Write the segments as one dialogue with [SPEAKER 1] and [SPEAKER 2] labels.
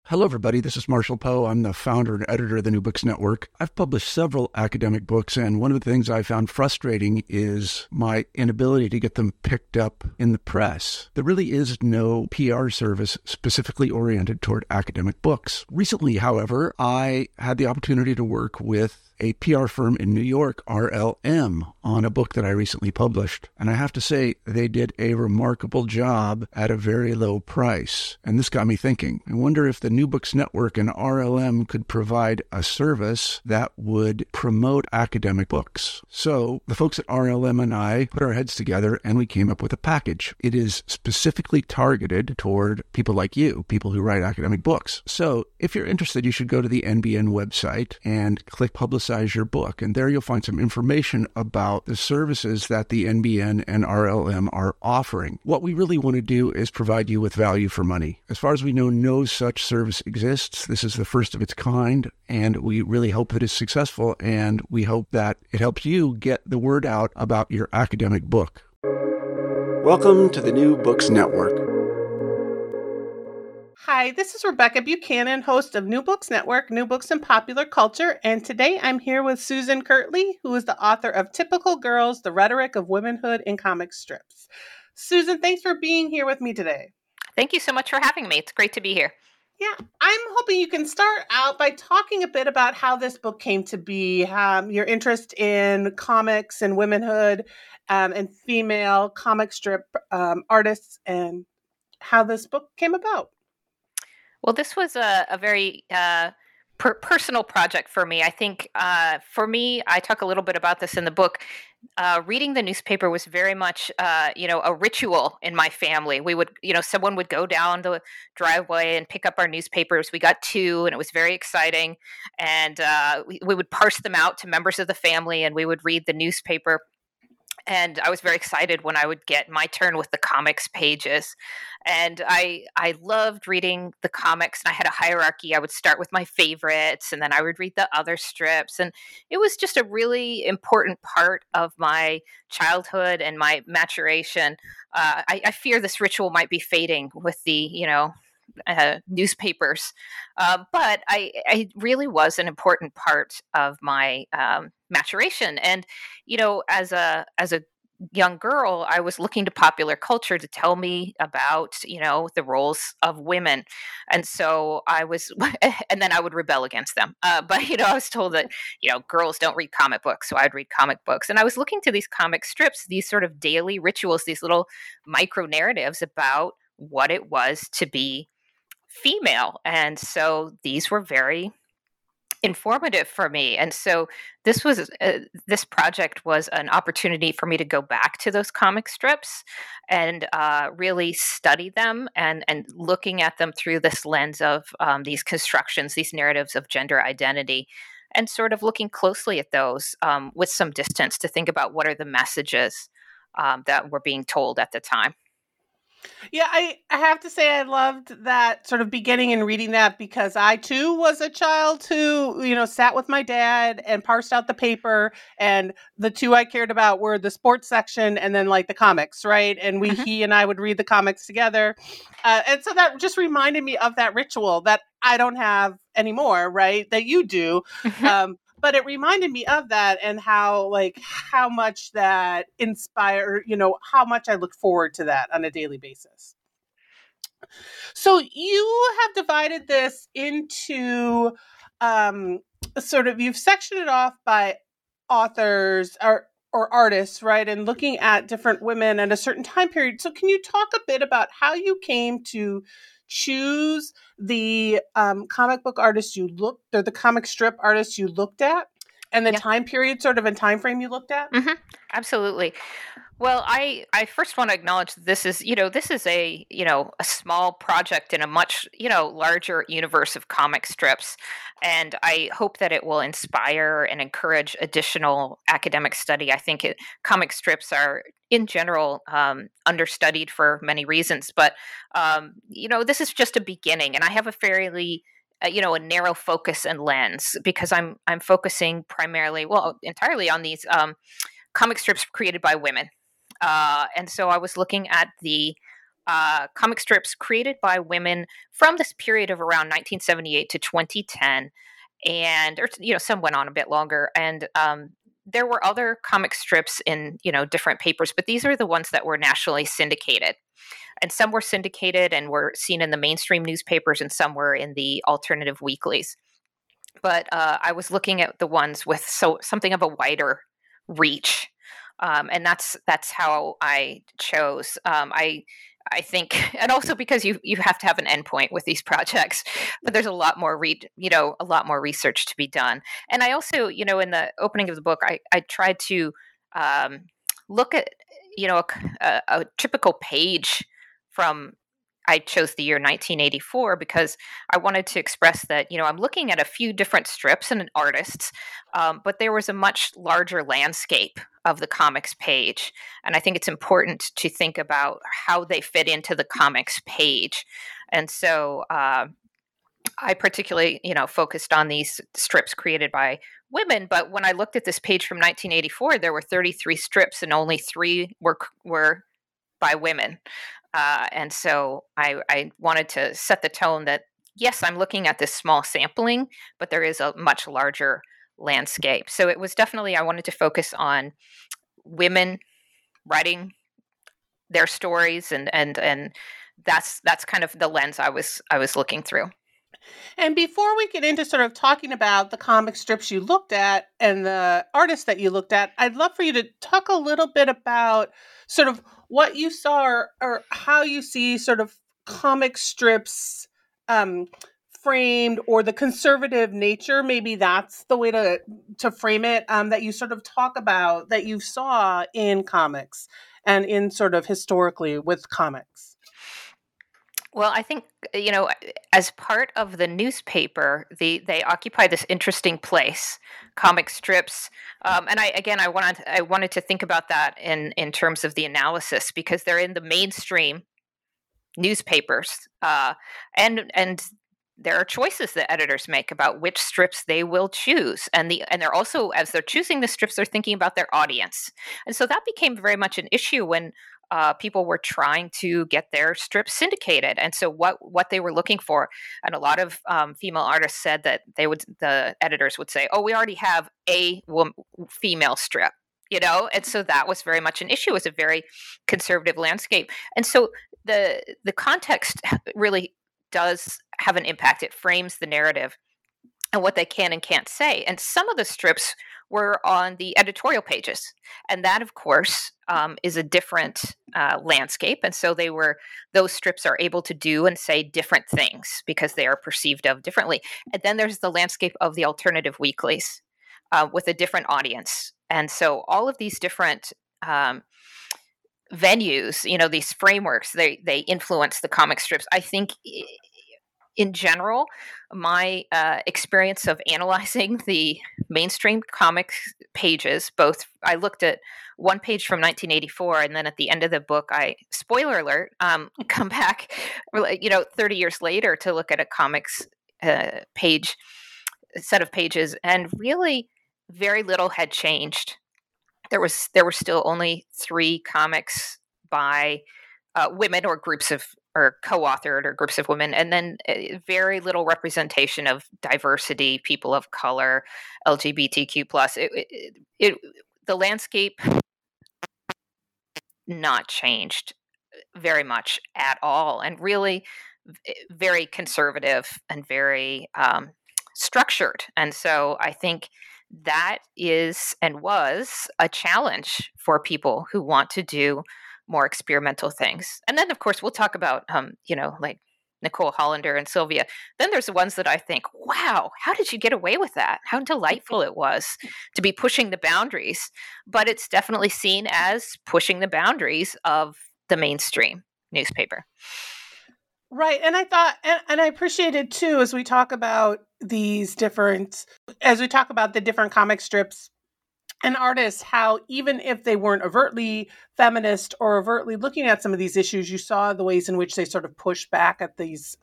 [SPEAKER 1] Hello, everybody. This is Marshall Poe. I'm the founder and editor of the New Books Network. I've published several academic books, and one of the things I found frustrating is my inability to get them picked up in the press. There really is no PR service specifically oriented toward academic books. Recently, however, I had the opportunity to work with a PR firm in New York, RLM, on a book that I recently published. And I have to say, they did a remarkable job at a very low price. And this got me thinking. I wonder if the New Books Network and RLM could provide a service that would promote academic books. So the folks at RLM and I put our heads together and we came up with a package. It is specifically targeted toward people like you, people who write academic books. So if you're interested, you should go to the NBN website and click Publicize Your Book. And there you'll find some information about the services that the NBN and RLM are offering. What we really want to do is provide you with value for money. As far as we know, no such service exists. This is the first of its kind, and we really hope that it's successful, and we hope that it helps you get the word out about your academic book. Welcome to the New Books Network.
[SPEAKER 2] Hi, this is Rebecca Buchanan, host of New Books Network, New Books in Popular Culture, and today I'm here with Susan Kirtley, who is the author of Typical Girls, The Rhetoric of Womanhood in Comic Strips. Susan, thanks for being here with me today.
[SPEAKER 3] Thank you so much for having me. It's great to be here.
[SPEAKER 2] Yeah, I'm hoping you can start out by talking a bit about how this book came to be, your interest in comics and womanhood and female comic strip artists, and how this book came about.
[SPEAKER 3] Well, this was a very personal project for me. I think for me, I talk a little bit about this in the book. Reading the newspaper was very much, a ritual in my family. We would, someone would go down the driveway and pick up our newspapers. We got two, and it was very exciting. And we would parse them out to members of the family, and we would read the newspaper. And I was very excited when I would get my turn with the comics pages. And I loved reading the comics, and I had a hierarchy. I would start with my favorites, and then I would read the other strips. And it was just a really important part of my childhood and my maturation. I fear this ritual might be fading with the, newspapers. But I really was an important part of my maturation. And, as a young girl, I was looking to popular culture to tell me about, the roles of women. And so I was, and then I would rebel against them. But, I was told that, girls don't read comic books. So I'd read comic books. And I was looking to these comic strips, these sort of daily rituals, these little micro narratives about what it was to be female. And so these were very informative for me. And so this project was an opportunity for me to go back to those comic strips and really study them and looking at them through this lens of these constructions, these narratives of gender identity, and sort of looking closely at those with some distance to think about what are the messages that were being told at the time.
[SPEAKER 2] Yeah, I have to say I loved that sort of beginning and reading that, because I too was a child who, sat with my dad and parsed out the paper, and the two I cared about were the sports section and then like the comics, right? And he and I would read the comics together. And so that just reminded me of that ritual that I don't have anymore, right? That you do. But it reminded me of that, and how much that inspired, how much I look forward to that on a daily basis. So you have divided this into you've sectioned it off by authors or artists, right? And looking at different women at a certain time period. So can you talk a bit about how you came to choose the comic book artists or the comic strip artists you looked at, and the time period sort of and time frame you looked at?
[SPEAKER 3] Mm-hmm. Absolutely. Well, I first want to acknowledge that this is a small project in a much, larger universe of comic strips. And I hope that it will inspire and encourage additional academic study. I think comic strips are, in general, understudied for many reasons. But, this is just a beginning. And I have a fairly a narrow focus and lens, because I'm focusing entirely on these comic strips created by women. And so I was looking at the comic strips created by women from this period of around 1978 to 2010, and some went on a bit longer. And there were other comic strips in different papers, but these are the ones that were nationally syndicated. And some were syndicated and were seen in the mainstream newspapers, and some were in the alternative weeklies. But I was looking at the ones with something of a wider reach, and that's how I chose. I think, and also because you have to have an endpoint with these projects, but there's a lot more a lot more research to be done. And I also, in the opening of the book, I tried to look at a typical page from. I chose the year 1984 because I wanted to express that, I'm looking at a few different strips and artists, but there was a much larger landscape of the comics page. And I think it's important to think about how they fit into the comics page. And so I particularly, focused on these strips created by women. But when I looked at this page from 1984, there were 33 strips and only 3 were by women. And so I wanted to set the tone that, yes, I'm looking at this small sampling, but there is a much larger landscape. So it was definitely, I wanted to focus on women writing their stories, and that's kind of the lens I was looking through.
[SPEAKER 2] And before we get into sort of talking about the comic strips you looked at and the artists that you looked at, I'd love for you to talk a little bit about sort of what you saw or how you see sort of comic strips framed, or the conservative nature, maybe that's the way to frame it, that you sort of talk about, that you saw in comics and in sort of historically with comics.
[SPEAKER 3] Well, I think, as part of the newspaper, they occupy this interesting place, comic strips. And I wanted to think about that in terms of the analysis, because they're in the mainstream newspapers. And there are choices that editors make about which strips they will choose. And they're also, as they're choosing the strips, they're thinking about their audience. And so that became very much an issue when people were trying to get their strips syndicated. And so what they were looking for, and a lot of female artists said that the editors would say, oh, we already have a female strip, and so that was very much an issue. It was a very conservative landscape. And so the context really does have an impact. It frames the narrative and what they can and can't say. And some of the strips were on the editorial pages. And that, of course, is a different landscape. And so those strips are able to do and say different things because they are perceived of differently. And then there's the landscape of the alternative weeklies with a different audience. And so all of these different venues, these frameworks, they influence the comic strips. I think in general, my experience of analyzing the mainstream comics pages, I looked at one page from 1984, and then at the end of the book, spoiler alert, come back, 30 years later to look at a comics set of pages, and really very little had changed. There were still only 3 comics by women or groups of, or co-authored, or groups of women, and then very little representation of diversity, people of color, LGBTQ plus. The landscape not changed very much at all, and really very conservative and very structured. And so I think that is and was a challenge for people who want to do more experimental things. And then, of course, we'll talk about, like Nicole Hollander and Sylvia. Then there's the ones that I think, wow, how did you get away with that? How delightful it was to be pushing the boundaries. But it's definitely seen as pushing the boundaries of the mainstream newspaper.
[SPEAKER 2] Right. And I thought, and I appreciated too, as we talk about the different comic strips and artists, how even if they weren't overtly feminist or overtly looking at some of these issues, you saw the ways in which they sort of push back at these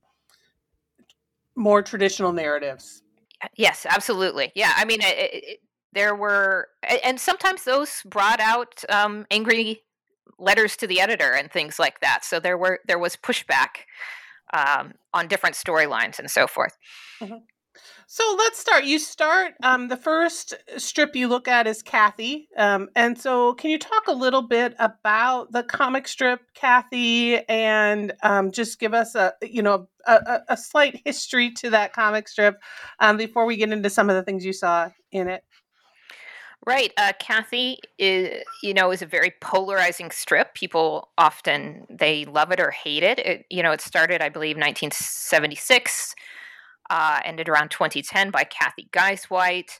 [SPEAKER 2] more traditional narratives.
[SPEAKER 3] Yes, absolutely. Yeah. I mean, there were, and sometimes those brought out angry letters to the editor and things like that. So there was pushback on different storylines and so forth.
[SPEAKER 2] Mm-hmm. So let's start. You start, the first strip you look at is Kathy. And so can you talk a little bit about the comic strip, Kathy, and just give us a slight history to that comic strip before we get into some of the things you saw in it?
[SPEAKER 3] Right. Kathy is a very polarizing strip. People often, they love it or hate it. It started, I believe, 1976. Ended around 2010 by Kathy Geiswhite.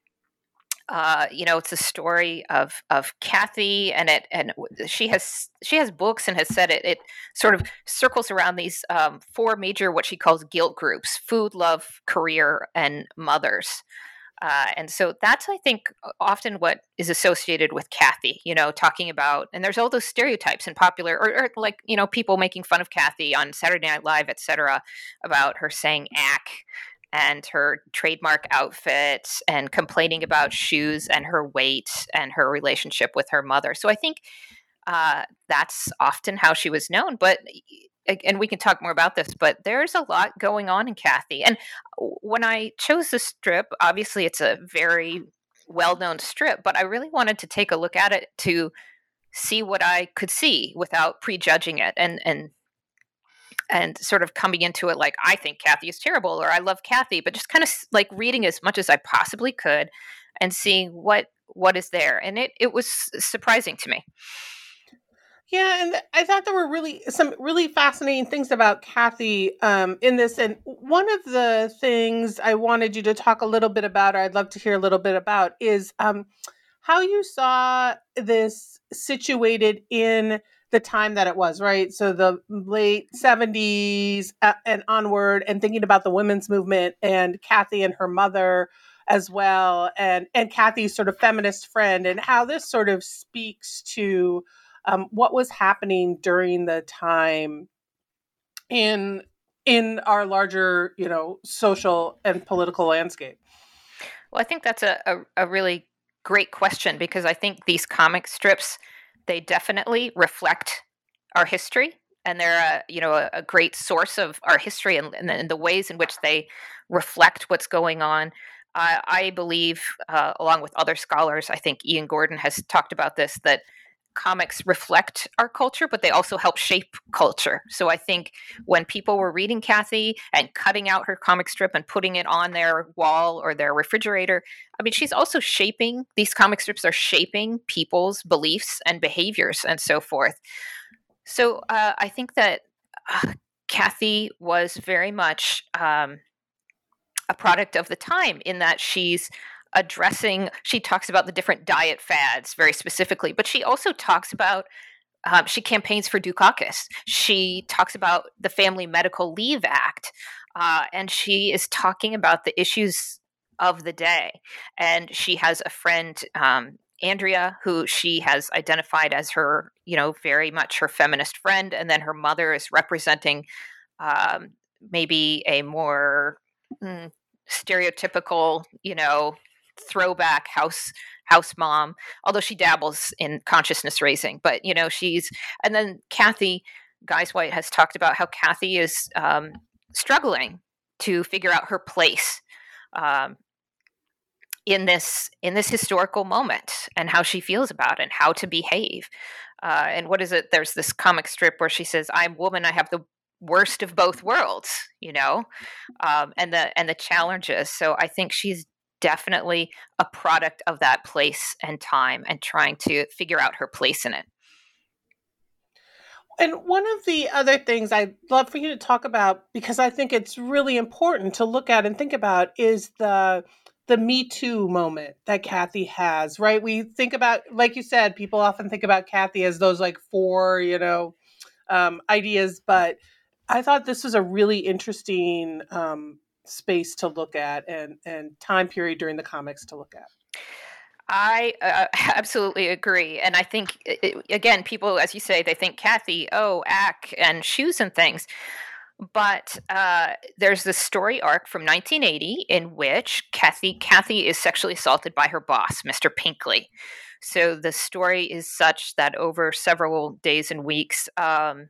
[SPEAKER 3] It's a story of Kathy, and she has books and has said it sort of circles around these 4 major, what she calls guilt groups: food, love, career, and mothers. And so that's, I think, often what is associated with Kathy, talking about, and there's all those stereotypes in popular, or like, people making fun of Kathy on Saturday Night Live, etc., about her saying "ack" and her trademark outfit and complaining about shoes and her weight and her relationship with her mother. So I think that's often how she was known. And we can talk more about this, but there's a lot going on in Kathy. And when I chose the strip, obviously it's a very well-known strip, but I really wanted to take a look at it to see what I could see without prejudging it and sort of coming into it like, I think Kathy is terrible, or I love Kathy, but just kind of like reading as much as I possibly could and seeing what is there. And it was surprising to me.
[SPEAKER 2] Yeah, and I thought there were some really fascinating things about Kathy in this. And one of the things I wanted you to talk a little bit about, or I'd love to hear a little bit about, is how you saw this situated in the time that it was, right? So the late 70s and onward, and thinking about the women's movement and Kathy and her mother as well, and Kathy's sort of feminist friend, and how this sort of speaks to what was happening during the time in our larger, social and political landscape.
[SPEAKER 3] Well, I think that's a really great question, because I think these comic strips, they definitely reflect our history, and they're a great source of our history and the ways in which they reflect what's going on. I believe, along with other scholars, I think Ian Gordon has talked about this, that comics reflect our culture, but they also help shape culture. So I think when people were reading Kathy and cutting out her comic strip and putting it on their wall or their refrigerator, I mean, she's also these comic strips are shaping people's beliefs and behaviors and so forth. So I think that Kathy was very much a product of the time, in that she talks about the different diet fads very specifically, but she also talks about, she campaigns for Dukakis. She talks about the Family Medical Leave Act, and she is talking about the issues of the day. And she has a friend, Andrea, who she has identified as her, very much her feminist friend, and then her mother is representing maybe a more stereotypical, throwback house mom, although she dabbles in consciousness raising. But and then Kathy Geiswhite has talked about how Kathy is struggling to figure out her place in this historical moment, and how she feels about it and how to behave. And what is it? There's this comic strip where she says, "I'm woman, I have the worst of both worlds," and the challenges. So I think she's definitely a product of that place and time, and trying to figure out her place in it.
[SPEAKER 2] And one of the other things I'd love for you to talk about, because I think it's really important to look at and think about, is the Me Too moment that Kathy has, right? We think about, like you said, people often think about Kathy as those like 4, ideas, but I thought this was a really interesting space to look at, and time period during the comics to look at.
[SPEAKER 3] I absolutely agree. And I think, again, people, as you say, they think Kathy, ack, and shoes and things. But there's this story arc from 1980 in which Kathy is sexually assaulted by her boss, Mr. Pinkley. So the story is such that over several days and weeks, her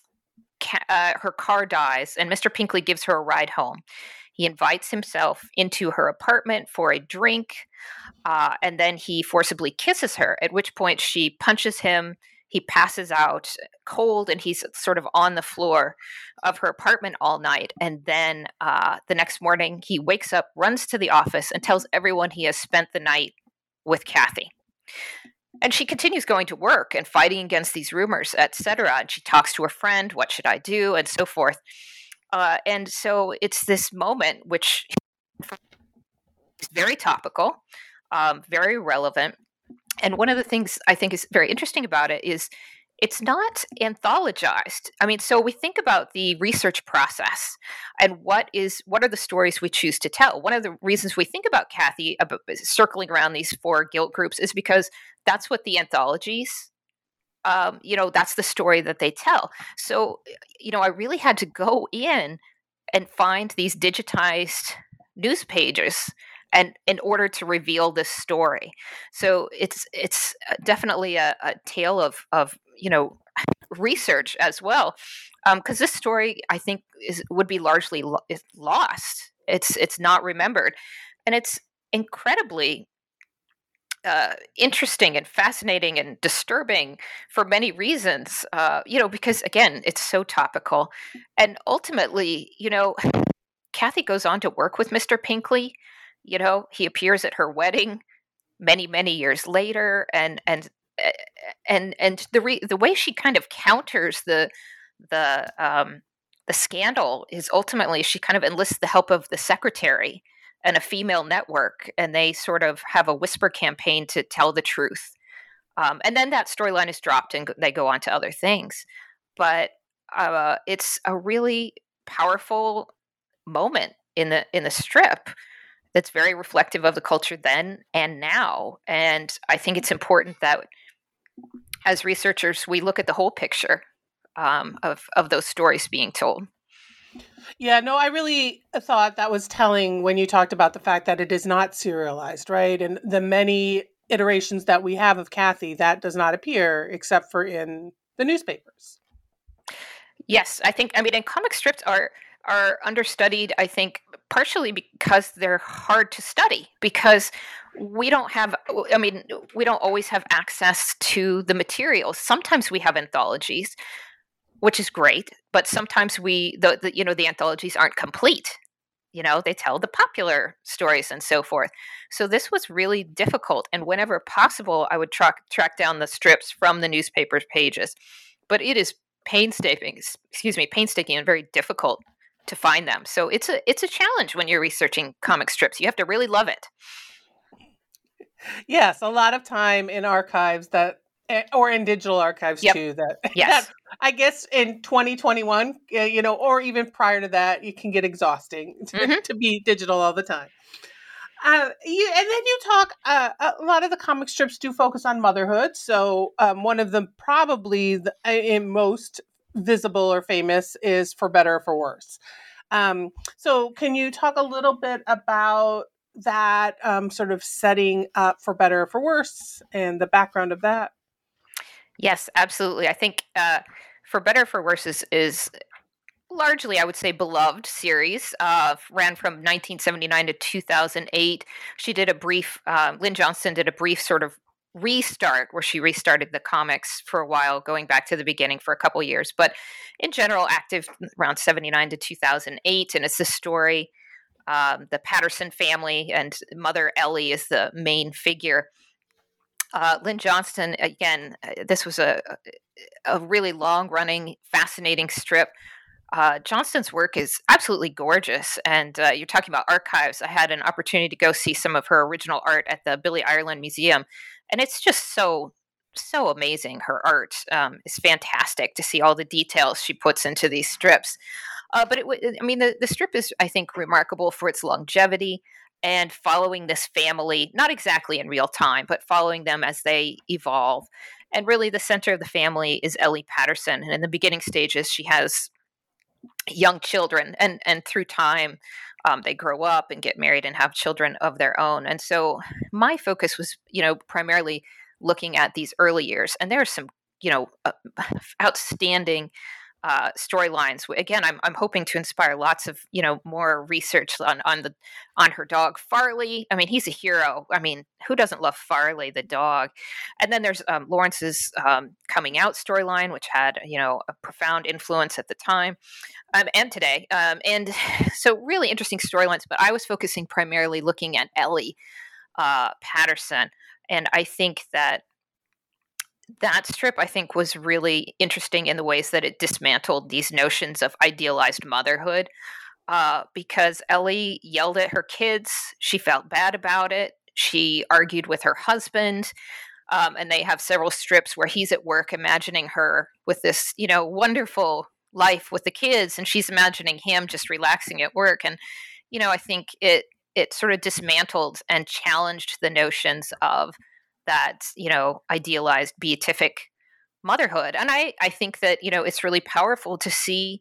[SPEAKER 3] car dies, and Mr. Pinkley gives her a ride home. He invites himself into her apartment for a drink, and then he forcibly kisses her, at which point she punches him. He passes out cold, and he's sort of on the floor of her apartment all night. And then the next morning, he wakes up, runs to the office, and tells everyone he has spent the night with Kathy. And she continues going to work and fighting against these rumors, etc. And she talks to her friend, what should I do, and so forth. And so it's this moment which is very topical, very relevant. And one of the things I think is very interesting about it is it's not anthologized. I mean, so we think about the research process and what are the stories we choose to tell. One of the reasons we think about Kathy circling around these 4 guilt groups is because that's what the anthologies, that's the story that they tell. So, I really had to go in and find these digitized news pages and in order to reveal this story. So it's definitely a tale of research as well, because this story I think would be largely lost. It's not remembered, and it's incredibly interesting and fascinating and disturbing for many reasons. Because again, it's so topical, and ultimately, Kathy goes on to work with Mr. Pinkley. He appears at her wedding many, many years later, and the way she kind of counters the scandal is ultimately she kind of enlists the help of the secretary and a female network, and they sort of have a whisper campaign to tell the truth. And then that storyline is dropped, and they go on to other things. But it's a really powerful moment in the strip that's very reflective of the culture then and now. And I think it's important that as researchers, we look at the whole picture of those stories being told.
[SPEAKER 2] Yeah, no, I really thought that was telling when you talked about the fact that it is not serialized, right? And the many iterations that we have of Kathy, that does not appear except for in the newspapers.
[SPEAKER 3] Yes, and comic strips are understudied, I think, partially because they're hard to study, because we don't always have access to the materials. Sometimes we have anthologies, which is great, but sometimes the anthologies aren't complete. They tell the popular stories and so forth. So this was really difficult, and whenever possible, I would track down the strips from the newspaper's pages. But it is painstaking and very difficult to find them. So it's a challenge when you're researching comic strips. You have to really love it.
[SPEAKER 2] Yes, a lot of time in archives or in digital archives too.
[SPEAKER 3] Yes.
[SPEAKER 2] That I guess in 2021, or even prior to that, it can get exhausting to be digital all the time. And then you talk. A lot of the comic strips do focus on motherhood. So one of them, probably in most visible or famous, is For Better or For Worse. So can you talk a little bit about that sort of setting up For Better or For Worse and the background of that?
[SPEAKER 3] Yes, absolutely. I think For Better or For Worse is largely, I would say, beloved series. Ran from 1979 to 2008. She did Lynn Johnston did a brief sort of restart where she restarted the comics for a while, going back to the beginning for a couple years. But in general, active around 79 to 2008. And it's the story, the Patterson family, and Mother Ellie is the main figure. Lynn Johnston, again, this was a really long-running, fascinating strip. Johnston's work is absolutely gorgeous, and you're talking about archives. I had an opportunity to go see some of her original art at the Billy Ireland Museum, and it's just so amazing. Her art is fantastic to see all the details she puts into these strips. But the strip is, I think, remarkable for its longevity and following this family, not exactly in real time, but following them as they evolve. And really the center of the family is Ellie Patterson. And in the beginning stages, she has young children, and through time, they grow up and get married and have children of their own. And so my focus was, primarily looking at these early years. And there are some, outstanding storylines. Again, I'm hoping to inspire lots of more research on her dog Farley. I mean, he's a hero. I mean, who doesn't love Farley the dog? And then there's Lawrence's coming out storyline, which had a profound influence at the time and today. And so really interesting storylines. But I was focusing primarily looking at Ellie Patterson, and I think that strip, I think, was really interesting in the ways that it dismantled these notions of idealized motherhood, because Ellie yelled at her kids. She felt bad about it. She argued with her husband, and they have several strips where he's at work imagining her with this, wonderful life with the kids, and she's imagining him just relaxing at work. And, I think it sort of dismantled and challenged the notions of that, idealized beatific motherhood. And I think that, it's really powerful to see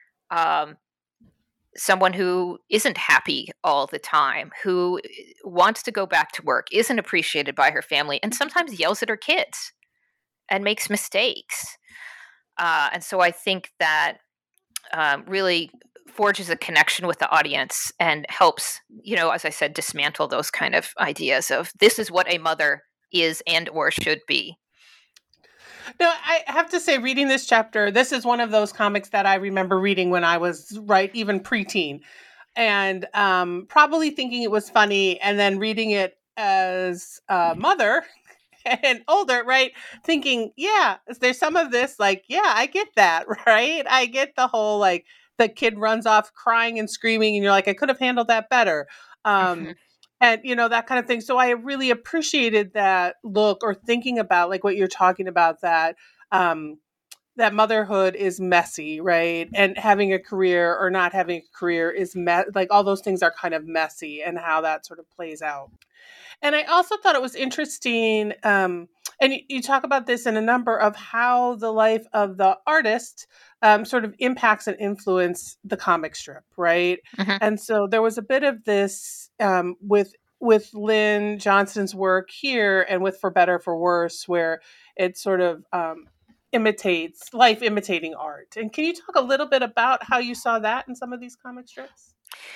[SPEAKER 3] someone who isn't happy all the time, who wants to go back to work, isn't appreciated by her family, and sometimes yells at her kids and makes mistakes. And so I think that really forges a connection with the audience and helps, as I said, dismantle those kind of ideas of this is what a mother is and or should be.
[SPEAKER 2] No, I have to say, reading this chapter, this is one of those comics that I remember reading when I was even preteen, and probably thinking it was funny, and then reading it as a mother and older, right? Thinking, yeah, there's some of this, I get that, right? I get the whole, the kid runs off crying and screaming, and you're like, I could have handled that better. Mm-hmm. And, that kind of thing. So I really appreciated that look, or thinking about what you're talking about, that that motherhood is messy, right? And having a career or not having a career is all those things are kind of messy, and how that sort of plays out. And I also thought it was interesting, and you talk about this in a number of how the life of the artist sort of impacts and influence the comic strip, right? Mm-hmm. And so there was a bit of this with Lynn Johnston's work here, and with For Better For Worse, where it sort of imitates life, imitating art. And can you talk a little bit about how you saw that in some of these comic strips?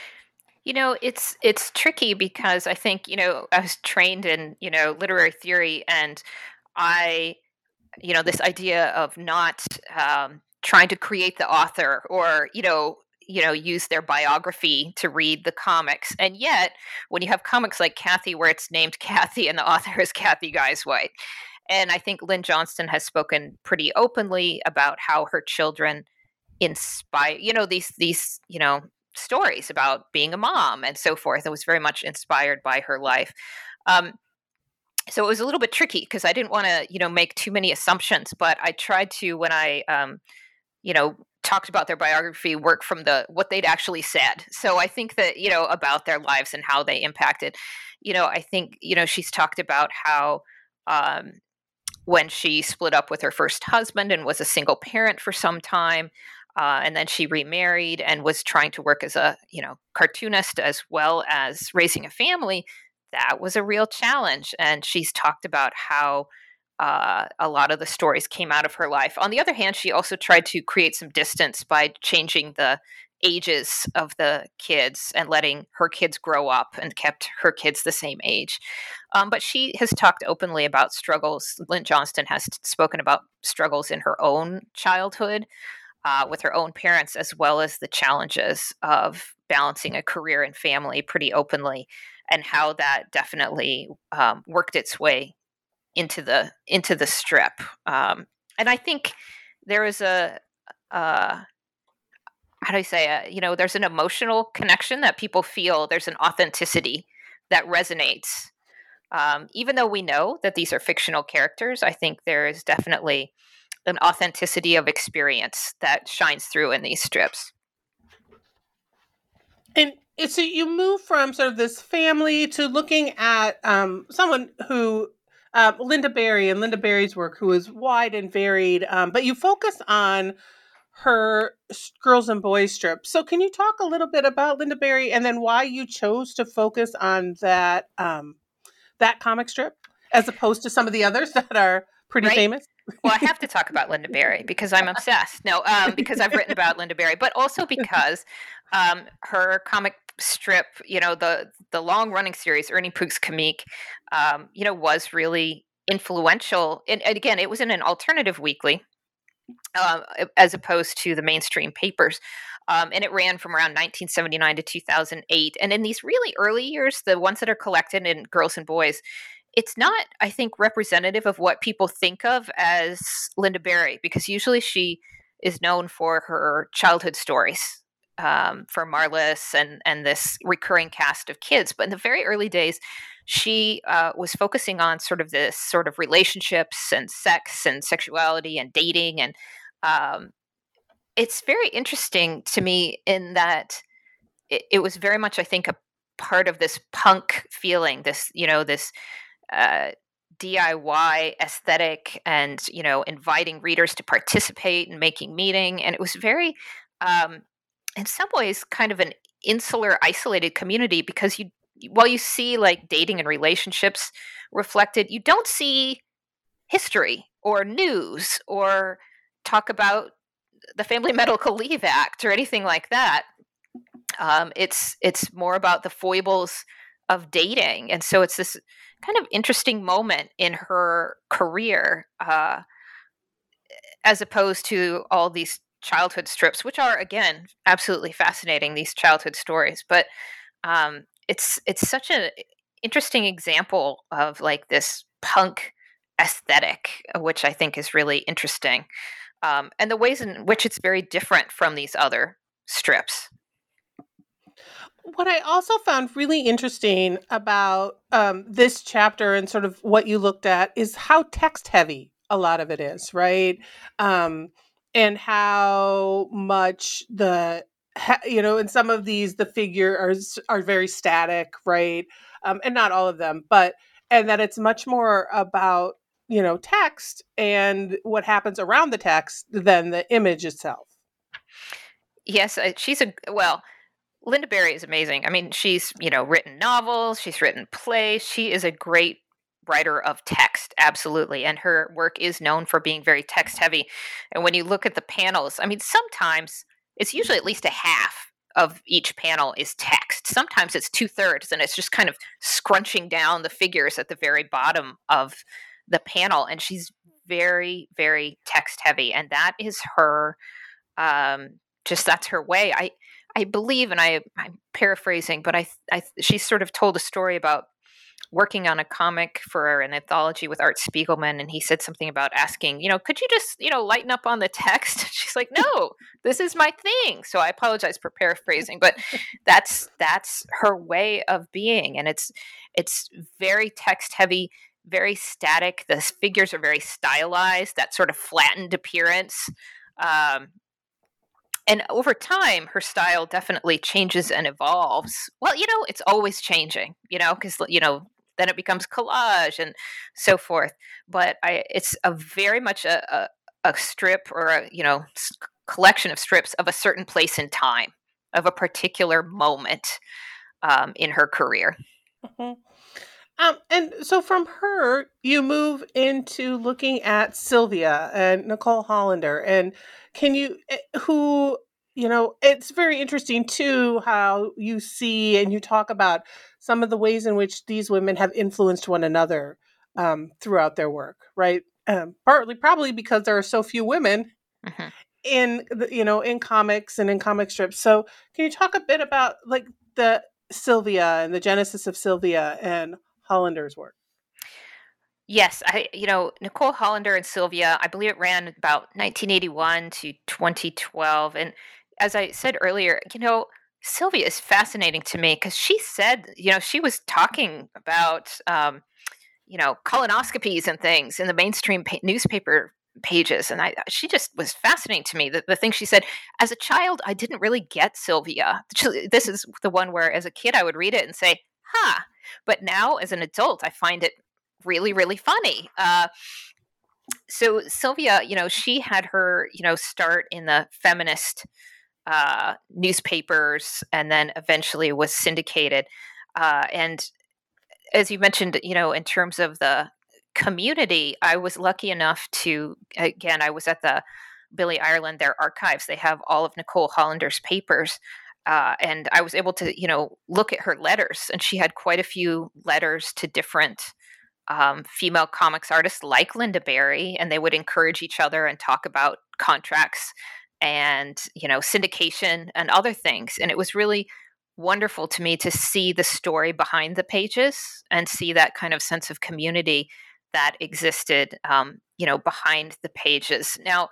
[SPEAKER 3] It's tricky, because I think, I was trained in, literary theory, and I, this idea of not trying to create the author, or, use their biography to read the comics. And yet, when you have comics like Kathy, where it's named Kathy and the author is Kathy Guisewite. And I think Lynn Johnston has spoken pretty openly about how her children inspire, these stories about being a mom and so forth. It was very much inspired by her life. So it was a little bit tricky, because I didn't want to, make too many assumptions, but I tried to, when I, talked about their biography, work from what they'd actually said. So I think that, about their lives and how they impacted, I think, she's talked about how, when she split up with her first husband and was a single parent for some time, and then she remarried and was trying to work as a, cartoonist as well as raising a family, that was a real challenge. And she's talked about how a lot of the stories came out of her life. On the other hand, she also tried to create some distance by changing the ages of the kids and letting her kids grow up, and kept her kids the same age. But she has talked openly about struggles. Lynn Johnston has spoken about struggles in her own childhood, with her own parents, as well as the challenges of balancing a career and family, pretty openly, and how that definitely worked its way into the strip. And I think there is there's an emotional connection that people feel. There's an authenticity that resonates. Even though we know that these are fictional characters, I think there is definitely an authenticity of experience that shines through in these strips.
[SPEAKER 2] And so you move from sort of this family to looking at someone who, Lynda Barry, and Lynda Barry's work, who is wide and varied, but you focus on her Girls and Boys strip. So can you talk a little bit about Lynda Barry and then why you chose to focus on that that comic strip as opposed to some of the others that are pretty famous?
[SPEAKER 3] Well, I have to talk about Lynda Barry because I'm obsessed. No, because I've written about Lynda Barry, but also because her comic strip, the long running series, Ernie Pook's Comique, was really influential. And again, it was in an alternative weekly as opposed to the mainstream papers. And it ran from around 1979 to 2008. And in these really early years, the ones that are collected in Girls and Boys, it's not, I think, representative of what people think of as Lynda Barry, because usually she is known for her childhood stories, for Marlis and this recurring cast of kids. But in the very early days, she was focusing on sort of this sort of relationships and sex and sexuality and dating. And it's very interesting to me in that it was very much, I think, a part of this punk feeling, this DIY aesthetic and, inviting readers to participate and making meaning. And it was very, in some ways, kind of an insular, isolated community because while you see like dating and relationships reflected, you don't see history or news or talk about the Family Medical Leave Act or anything like that. It's more about the foibles of dating. And so it's this kind of interesting moment in her career, as opposed to all these childhood strips, which are, again, absolutely fascinating, these childhood stories. But it's such an interesting example of like this punk aesthetic, which I think is really interesting. And the ways in which it's very different from these other strips.
[SPEAKER 2] What I also found really interesting about this chapter and sort of what you looked at is how text heavy a lot of it is, right? And how much in some of these, the figures are very static, right? And not all of them, and that it's much more about, text and what happens around the text than the image itself.
[SPEAKER 3] Yes, Lynda Barry is amazing. I mean, she's, written novels, she's written plays. She is a great writer of text, absolutely. And her work is known for being very text heavy. And when you look at the panels, I mean, sometimes it's usually at least a half of each panel is text. Sometimes it's 2/3 and it's just kind of scrunching down the figures at the very bottom of the panel. And she's very, very text heavy. And that is her, that's her way. I believe, and I'm paraphrasing, but she sort of told a story about working on a comic for an anthology with Art Spiegelman, and he said something about asking, could you just, lighten up on the text? She's like, no, this is my thing. So I apologize for paraphrasing, but that's her way of being, and it's very text heavy, very static. The figures are very stylized, that sort of flattened appearance. And over time, her style definitely changes and evolves. Well, it's always changing, because, then it becomes collage and so forth. But it's a very much a strip or a, collection of strips of a certain place in time, of a particular moment in her career.
[SPEAKER 2] Mm-hmm. And so from her, you move into looking at Sylvia and Nicole Hollander. And can you, it's very interesting too, how you see and you talk about some of the ways in which these women have influenced one another throughout their work, right? Partly probably because there are so few women in comics and in comic strips. So can you talk a bit about like the Sylvia and the genesis of Sylvia and Hollander's work?
[SPEAKER 3] Yes, Nicole Hollander and Sylvia, I believe it ran about 1981 to 2012. And as I said earlier, Sylvia is fascinating to me because she said, she was talking about, colonoscopies and things in the mainstream newspaper pages. And she just was fascinating to me. The thing she said, as a child, I didn't really get Sylvia. This is the one where as a kid, I would read it and say, but now as an adult, I find it really, really funny. So Sylvia, she had her, start in the feminist newspapers, and then eventually was syndicated. And as you mentioned, in terms of the community, I was lucky enough to, again, I was at the Billy Ireland, their archives. They have all of Nicole Hollander's papers. And I was able to, look at her letters, and she had quite a few letters to different female comics artists like Linda Barry, and they would encourage each other and talk about contracts and, syndication and other things. And it was really wonderful to me to see the story behind the pages and see that kind of sense of community that existed, behind the pages. Now,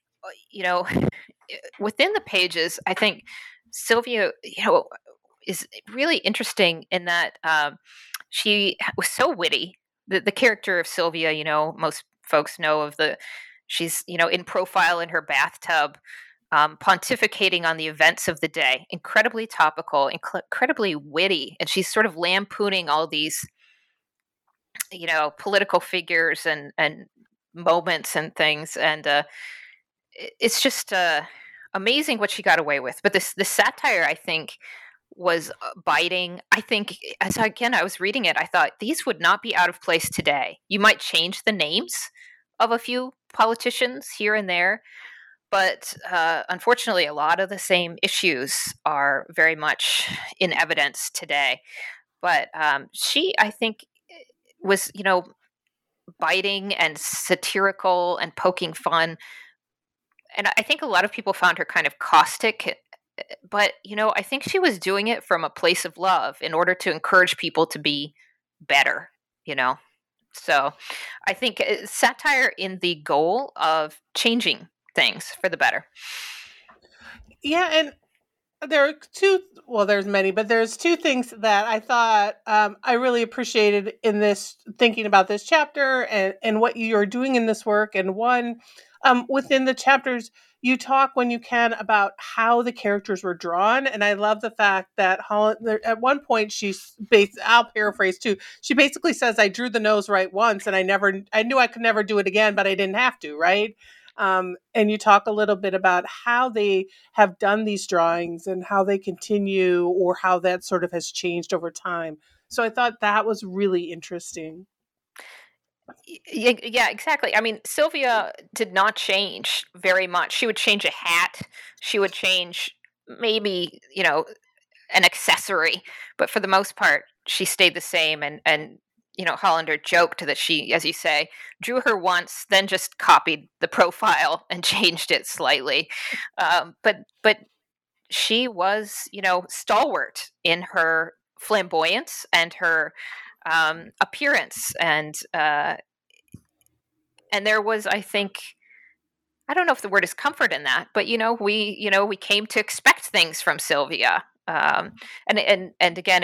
[SPEAKER 3] within the pages, I think Sylvia, is really interesting in that she was so witty. The character of Sylvia, most folks know of she's, in profile in her bathtub, pontificating on the events of the day, incredibly topical, incredibly witty. And she's sort of lampooning all these, political figures and moments and things. And it's just amazing what she got away with. But the satire, I think, was biting. I think, as I was reading it, I thought these would not be out of place today. You might change the names of a few politicians here and there, but unfortunately, a lot of the same issues are very much in evidence today. But she, I think, was, biting and satirical and poking fun. And I think a lot of people found her kind of caustic, but I think she was doing it from a place of love in order to encourage people to be better. So I think satire in the goal of changing things for the better.
[SPEAKER 2] Yeah, and there are there's many, but there's two things that I thought I really appreciated in this, thinking about this chapter and what you're doing in this work. And one, within the chapters, you talk when you can about how the characters were drawn. And I love the fact that at one point, I'll paraphrase too. She basically says, I drew the nose right once and I knew I could never do it again, but I didn't have to, right? And you talk a little bit about how they have done these drawings and how they continue, or how that sort of has changed over time. So I thought that was really interesting.
[SPEAKER 3] Yeah, exactly. I mean, Sylvia did not change very much. She would change a hat. She would change maybe, an accessory, but for the most part, she stayed the same. And Hollander joked that she, as you say, drew her once, then just copied the profile and changed it slightly. But she was, stalwart in her flamboyance and her appearance, and there was, I think, I don't know if the word is comfort in that, but we came to expect things from Sylvia, and again,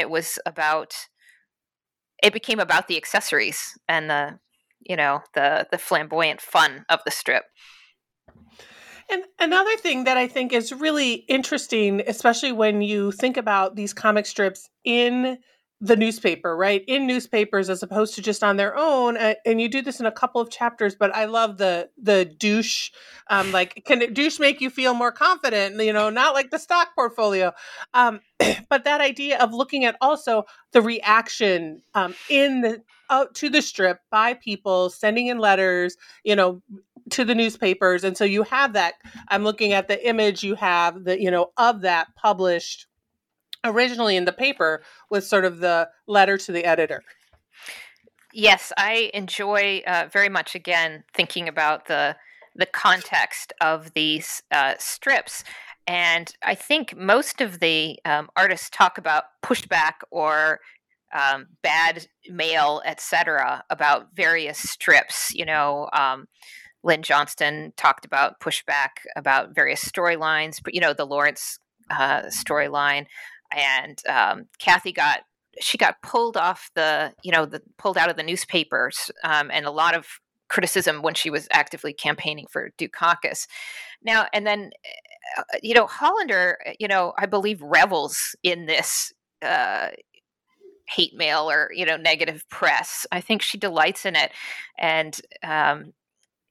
[SPEAKER 3] it became about the accessories and the flamboyant fun of the strip.
[SPEAKER 2] And another thing that I think is really interesting, especially when you think about these comic strips in the newspaper, right? In newspapers as opposed to just on their own. And you do this in a couple of chapters, but I love the douche. Can douche make you feel more confident? Not like the stock portfolio. But that idea of looking at also the reaction to the strip by people sending in letters, to the newspapers. And so you have that. I'm looking at the image you have of that published originally in the paper with sort of the letter to the editor.
[SPEAKER 3] Yes, I enjoy very much, again, thinking about the context of these strips. And I think most of the artists talk about pushback or bad mail, etc., about various strips. Lynn Johnston talked about pushback about various storylines, but the Lawrence storyline. And Kathy got pulled off pulled out of the newspapers, and a lot of criticism when she was actively campaigning for Dukakis. Now, and then, Hollander, I believe revels in this hate mail or, negative press. I think she delights in it. And,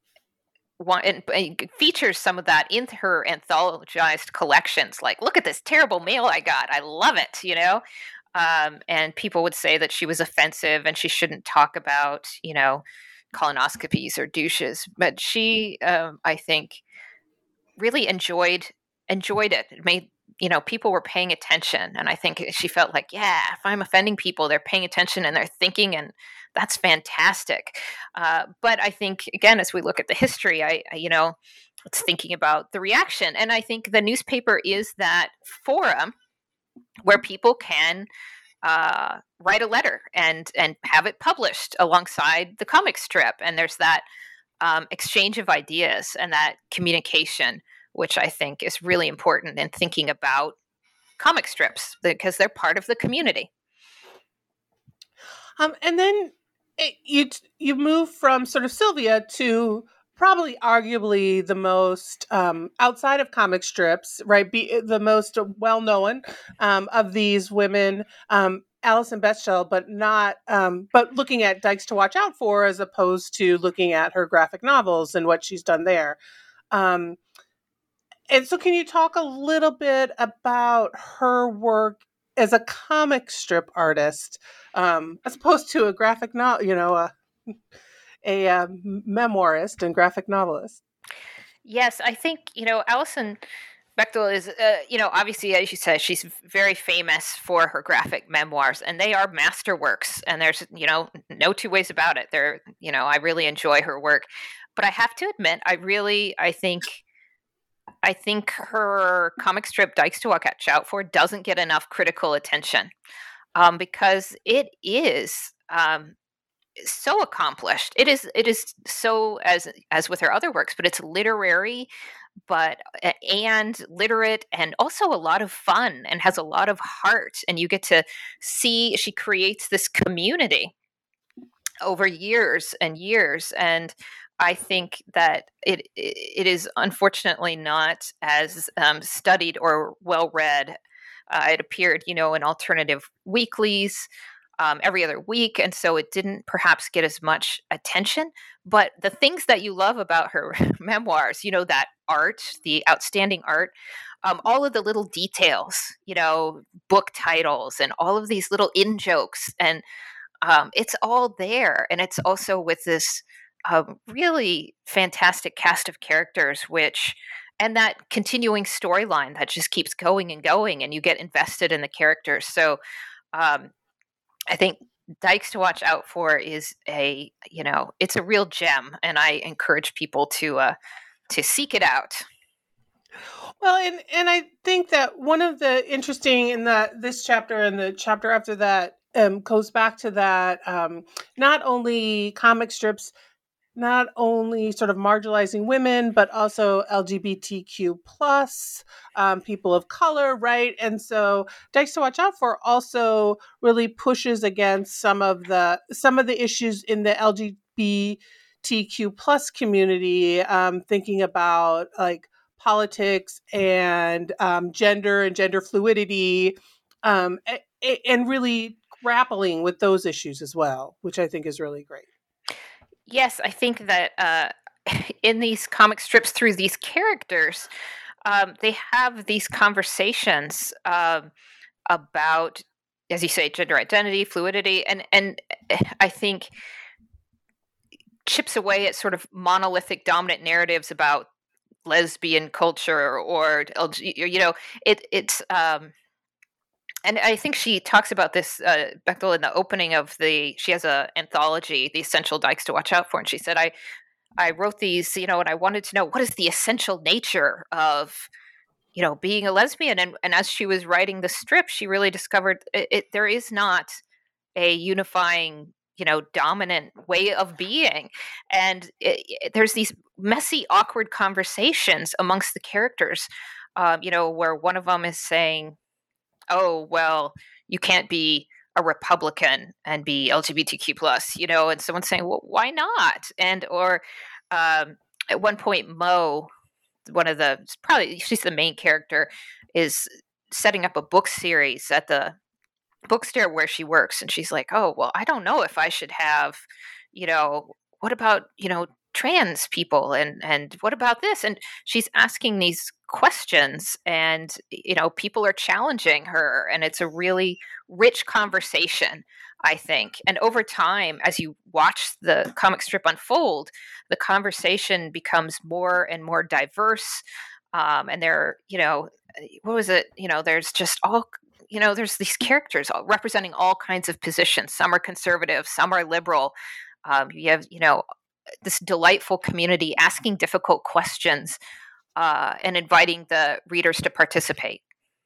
[SPEAKER 3] and features some of that in her anthologized collections. Like, look at this terrible mail I got. I love it, you know? And people would say that she was offensive and she shouldn't talk about, you know, colonoscopies or douches. But she, I think, really enjoyed it. It made, you know, people were paying attention. And I think she felt like, yeah, if I'm offending people, they're paying attention and they're thinking, and that's fantastic. But I think, again, as we look at the history, you know, it's thinking about the reaction. And I think the newspaper is that forum where people can write a letter and have it published alongside the comic strip. And there's that exchange of ideas and that communication, which I think is really important in thinking about comic strips because they're part of the community.
[SPEAKER 2] And then you move from sort of Sylvia to probably arguably the most outside of comic strips, right? The most well-known of these women, Alison Bechdel, but looking at Dykes to Watch Out For as opposed to looking at her graphic novels and what she's done there. And so can you talk a little bit about her work as a comic strip artist, as opposed to a graphic novel, you know, a memoirist and graphic novelist?
[SPEAKER 3] Yes, I think, you know, Alison Bechdel is, you know, obviously, as you said, she's very famous for her graphic memoirs, and they are masterworks. And there's, you know, no two ways about it. They're, you know, I really enjoy her work. But I have to admit, I think her comic strip Dykes to Watch Out For doesn't get enough critical attention because it is so accomplished. It is so as with her other works, but it's literary, and literate, and also a lot of fun, and has a lot of heart. And you get to see she creates this community over years and years. And I think that it is unfortunately not as studied or well read. It appeared, you know, in alternative weeklies every other week, and so it didn't perhaps get as much attention. But the things that you love about her memoirs, you know, that art, the outstanding art, all of the little details, you know, book titles, and all of these little in jokes, and it's all there. And it's also with this really fantastic cast of characters, and that continuing storyline that just keeps going and going, and you get invested in the characters. So I think Dykes to Watch Out For is it's a real gem, and I encourage people to seek it out.
[SPEAKER 2] Well, and I think that one of the interesting in this chapter and the chapter after that goes back to that not only comic strips, not only sort of marginalizing women, but also LGBTQ plus people of color, right? And so Dykes to Watch Out For also really pushes against some of the issues in the LGBTQ plus community, thinking about like politics and gender and gender fluidity, and really grappling with those issues as well, which I think is really great.
[SPEAKER 3] Yes, I think that in these comic strips, through these characters, they have these conversations about, as you say, gender identity, fluidity, and I think chips away at sort of monolithic dominant narratives about lesbian culture or you know, it's and I think she talks about this, Bechdel, in the opening of she has an anthology, The Essential Dykes to Watch Out For. And she said, I wrote these, you know, and I wanted to know what is the essential nature of, you know, being a lesbian. And as she was writing the strip, she really discovered there is not a unifying, you know, dominant way of being. And there's these messy, awkward conversations amongst the characters, you know, where one of them is saying, oh, well, you can't be a Republican and be LGBTQ plus, you know, and someone's saying, well, why not? And, or at one point, Mo, she's the main character, is setting up a book series at the bookstore where she works. And she's like, oh, well, I don't know if I should have, you know, what about, you know, trans people, and what about this? And she's asking these questions, and people are challenging her, and it's a really rich conversation, I think. And over time, as you watch the comic strip unfold, the conversation becomes more and more diverse. And there, what was it? There's just all, there's these characters representing all kinds of positions. Some are conservative, some are liberal. You have, this delightful community asking difficult questions and inviting the readers to participate.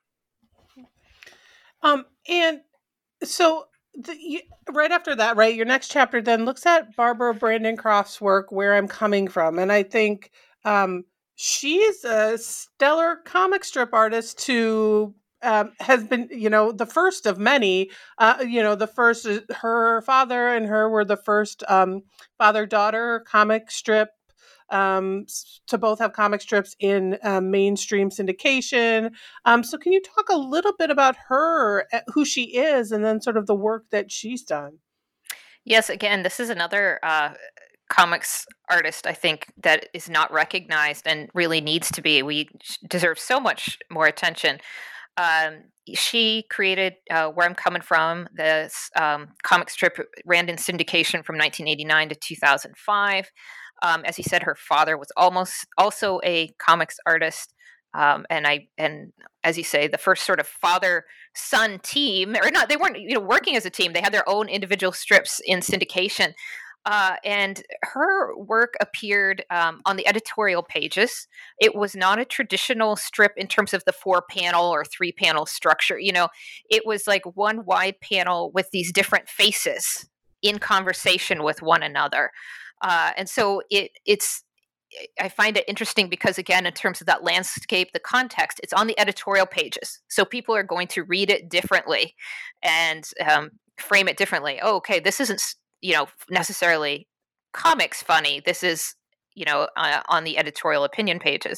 [SPEAKER 2] And so right after that, right, your next chapter then looks at Barbara Brandencroft's work, Where I'm Coming From. And I think she's a stellar comic strip artist who has been, the first of many. The first, her father and her were the first father-daughter comic strip to both have comic strips in mainstream syndication. So can you talk a little bit about her, who she is, and then sort of the work that she's done?
[SPEAKER 3] Yes, again, this is another comics artist, I think, that is not recognized and really needs to be. We deserve so much more attention. She created Where I'm Coming From. This comic strip ran in syndication from 1989 to 2005. As you said, her father was also a comics artist. And as you say, the first sort of father-son team, or not, they weren't, working as a team. They had their own individual strips in syndication. And her work appeared on the editorial pages. It was not a traditional strip in terms of the 4-panel or 3-panel structure. It was like one wide panel with these different faces in conversation with one another. And so I find it interesting because, again, in terms of that landscape, the context, it's on the editorial pages. So people are going to read it differently and frame it differently. Oh, okay, this isn't, necessarily comics funny. This is, on the editorial opinion pages.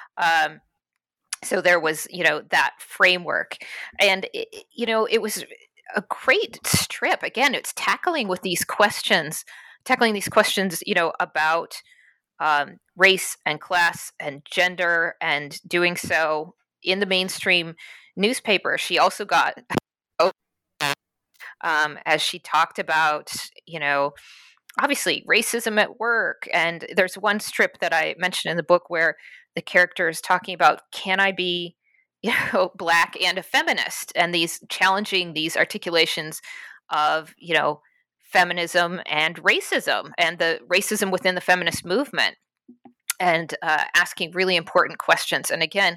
[SPEAKER 3] So there was, that framework. And, it was a great strip. Again, it's tackling these questions, about race and class and gender, and doing so in the mainstream newspaper. She also got, as she talked about, obviously racism at work. And there's one strip that I mentioned in the book where the character is talking about, can I be, Black and a feminist? And challenging these articulations of, feminism and racism, and the racism within the feminist movement, and asking really important questions. And again,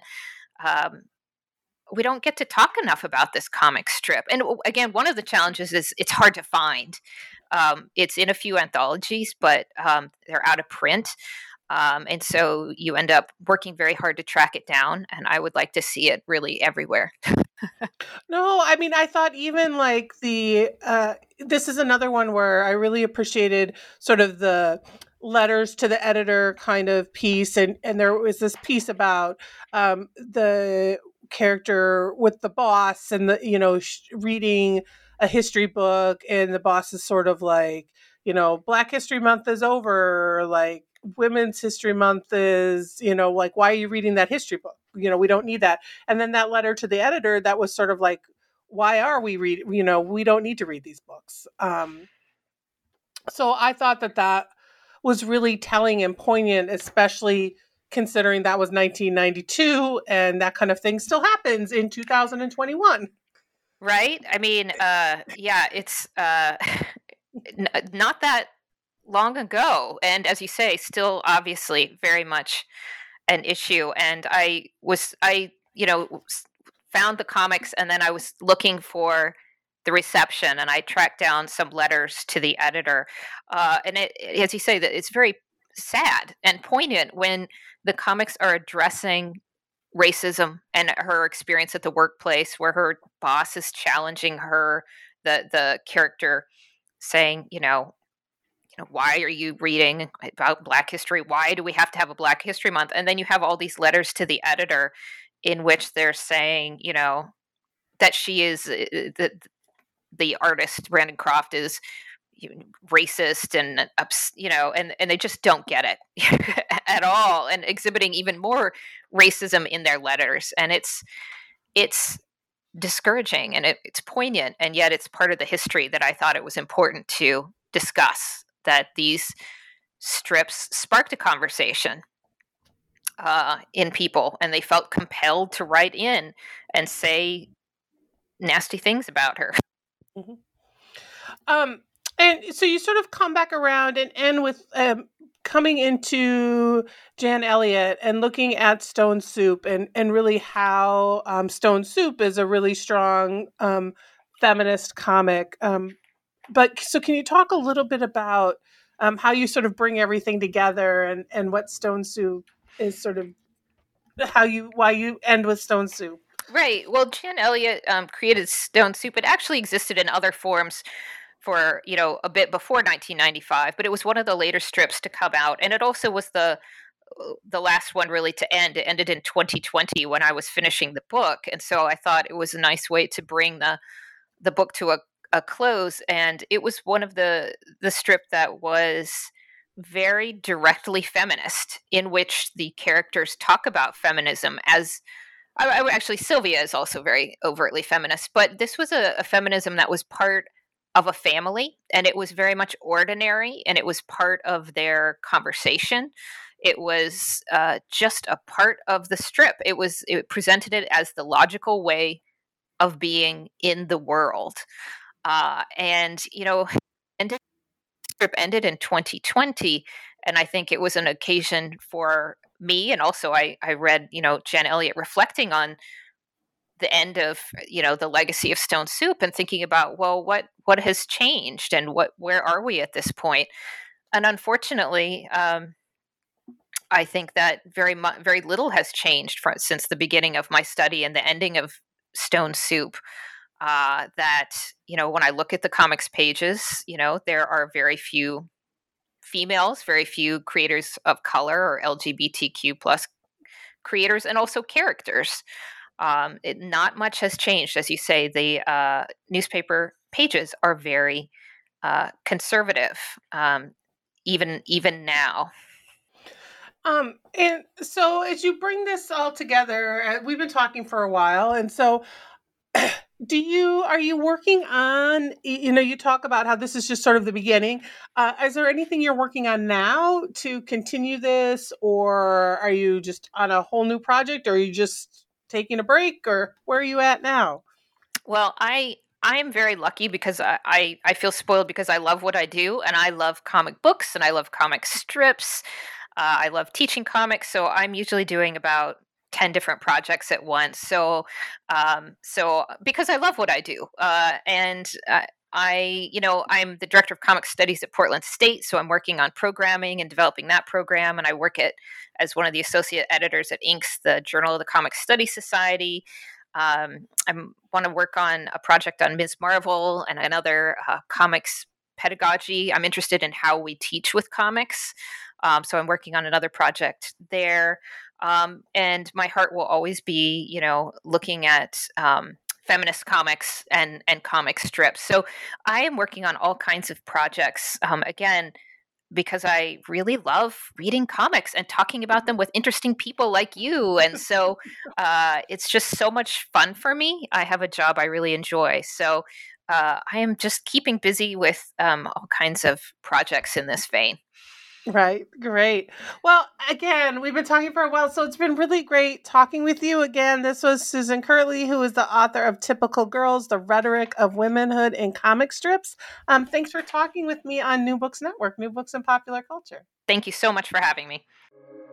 [SPEAKER 3] we don't get to talk enough about this comic strip. And again, one of the challenges is it's hard to find. It's in a few anthologies, but they're out of print. And so you end up working very hard to track it down. And I would like to see it really everywhere.
[SPEAKER 2] No, I mean, I thought even like this is another one where I really appreciated sort of the letters to the editor kind of piece. And there was this piece about the character with the boss and reading a history book, and the boss is sort of like, Black History Month is over, like Women's History Month is, like, why are you reading that history book? We don't need that. And then that letter to the editor, that was sort of like, why are we reading? We don't need to read these books. So I thought that was really telling and poignant, especially considering that was 1992, and that kind of thing still happens in 2021.
[SPEAKER 3] Right? I mean, yeah, it's not that long ago. And as you say, still obviously very much an issue. And I found the comics, and then I was looking for the reception, and I tracked down some letters to the editor. And as you say, that it's very sad and poignant when the comics are addressing racism and her experience at the workplace, where her boss is challenging her, the character saying, why are you reading about Black history? Why do we have to have a Black History Month? And then you have all these letters to the editor in which they're saying, that she is the artist, Brandencroft, is, racist and and they just don't get it at all, and exhibiting even more racism in their letters. And it's discouraging, and it's poignant, and yet it's part of the history that I thought it was important to discuss, that these strips sparked a conversation in people, and they felt compelled to write in and say nasty things about her.
[SPEAKER 2] Mm-hmm. And so you sort of come back around and end with coming into Jan Elliott and looking at Stone Soup, and really how Stone Soup is a really strong feminist comic. But so can you talk a little bit about how you sort of bring everything together, and what Stone Soup is, sort of why you end with Stone Soup?
[SPEAKER 3] Right. Well, Jan Elliott created Stone Soup. It actually existed in other forms for a bit before 1995, but it was one of the later strips to come out, and it also was the last one really to end. It ended in 2020 when I was finishing the book, and so I thought it was a nice way to bring the book to a close. And it was one of the strip that was very directly feminist, in which the characters talk about feminism as actually Sylvia is also very overtly feminist, but this was a feminism that was part of a family, and it was very much ordinary, and it was part of their conversation. It was just a part of the strip. It presented it as the logical way of being in the world. And the strip ended in 2020, and I think it was an occasion for me, and also I read Jan Elliott reflecting on the end of the legacy of Stone Soup, and thinking about, well, what has changed, and where are we at this point? And unfortunately, I think that very little has changed since the beginning of my study and the ending of Stone Soup. That when I look at the comics pages, there are very few females, very few creators of color or LGBTQ plus creators, and also characters. Not much has changed. As you say, the newspaper pages are very conservative, even now.
[SPEAKER 2] And so as you bring this all together, we've been talking for a while, and so are you working on, you talk about how this is just sort of the beginning. Is there anything you're working on now to continue this, or are you just on a whole new project, or are you just taking a break, or where are you at now?
[SPEAKER 3] Well, I'm very lucky because I feel spoiled because I love what I do, and I love comic books, and I love comic strips. I love teaching comics, so I'm usually doing about 10 different projects at once. So because I love what I do, and I'm the director of comic studies at Portland State, so I'm working on programming and developing that program, and I work as one of the associate editors at Inks, the Journal of the Comic Studies Society. I want to work on a project on Ms. Marvel and another comics pedagogy. I'm interested in how we teach with comics. So I'm working on another project there. And my heart will always be, looking at feminist comics and comic strips. So I am working on all kinds of projects, again, because I really love reading comics and talking about them with interesting people like you. And so it's just so much fun for me. I have a job I really enjoy. So I am just keeping busy with all kinds of projects in this vein.
[SPEAKER 2] Right. Great. Well, again, we've been talking for a while, so it's been really great talking with you again. This was Susan Kirtley, who is the author of Typical Girls, The Rhetoric of Womanhood in Comic Strips. Thanks for talking with me on New Books Network, New Books in Popular Culture.
[SPEAKER 3] Thank you so much for having me.